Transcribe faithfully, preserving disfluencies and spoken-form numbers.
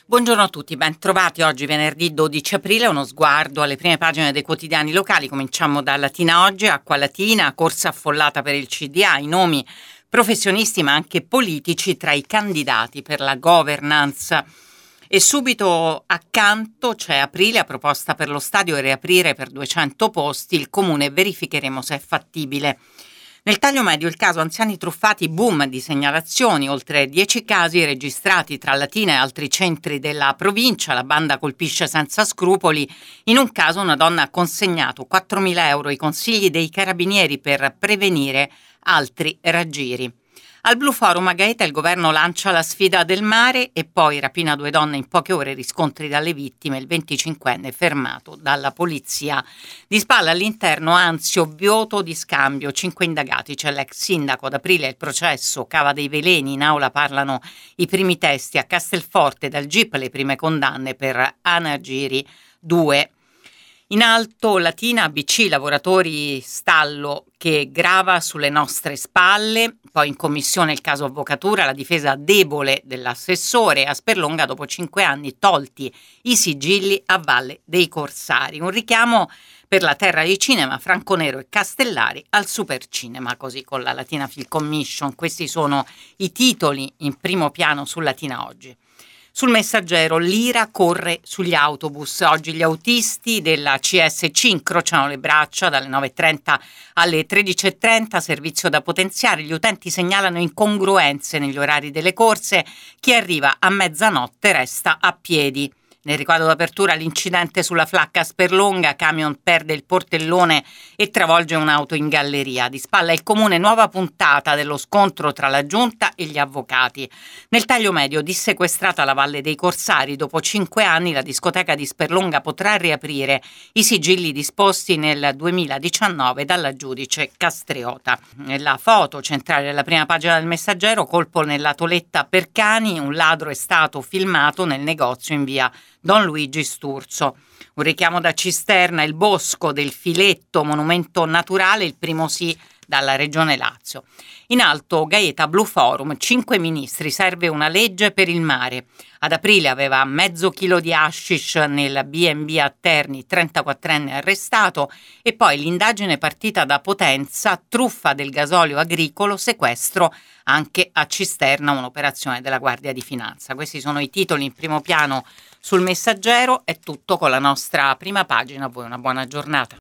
Buongiorno a tutti, ben trovati. Oggi venerdì dodici aprile, uno sguardo alle prime pagine dei quotidiani locali. Cominciamo da Latina Oggi, Acqua Latina, corsa affollata per il C D A, i nomi professionisti ma anche politici tra i candidati per la governance. E subito accanto c'è Aprilia, proposta per lo stadio e riaprire per duecento posti, il comune verificheremo se è fattibile. Nel taglio medio il caso anziani truffati, boom di segnalazioni, oltre dieci casi registrati tra Latina e altri centri della provincia, la banda colpisce senza scrupoli, in un caso una donna ha consegnato quattromila euro ai consigli dei carabinieri per prevenire altri raggiri. Al Blu Forum a Gaeta il governo lancia la sfida del mare e poi rapina due donne in poche ore, riscontri dalle vittime, il venticinquenne fermato dalla polizia. Di spalla all'interno Anzio, Vioto di scambio, cinque indagati, c'è l'ex sindaco, ad aprile il processo, Cava dei Veleni, in aula parlano i primi testi, a Castelforte dal G I P le prime condanne per Anagiri due. In alto Latina A B C, lavoratori stallo che grava sulle nostre spalle, poi in commissione il caso avvocatura, la difesa debole dell'assessore, a Sperlonga dopo cinque anni tolti i sigilli a Valle dei Corsari. Un richiamo per la terra di cinema, Franconero e Castellari al Supercinema, così con la Latina Film Commission. Questi sono i titoli in primo piano su Latina Oggi. Sul Messaggero, l'ira corre sugli autobus. Oggi gli autisti della C S C incrociano le braccia dalle nove e trenta alle tredici e trenta, servizio da potenziare. Gli utenti segnalano incongruenze negli orari delle corse. Chi arriva a mezzanotte resta a piedi. Nel riquadro d'apertura l'incidente sulla Flacca a Sperlonga, camion perde il portellone e travolge un'auto in galleria. Di spalla il comune, nuova puntata dello scontro tra la giunta e gli avvocati. Nel taglio medio, dissequestrata la Valle dei Corsari, dopo cinque anni la discoteca di Sperlonga potrà riaprire, i sigilli disposti nel duemiladiciannove dalla giudice Castriota. Nella foto centrale della prima pagina del Messaggero, colpo nella Toletta per cani, un ladro è stato filmato nel negozio in via Don Luigi Sturzo. Un richiamo da Cisterna, il bosco del Filetto, monumento naturale, il primo sì dalla Regione Lazio. In alto Gaeta Blu Forum, cinque ministri, serve una legge per il mare. Ad aprile aveva mezzo chilo di hashish nel B and B a Terni, trentaquattrenne arrestato, e poi l'indagine partita da Potenza, truffa del gasolio agricolo, sequestro anche a Cisterna, un'operazione della Guardia di Finanza. Questi sono i titoli in primo piano sul Messaggero. È tutto con la nostra prima pagina. A voi una buona giornata.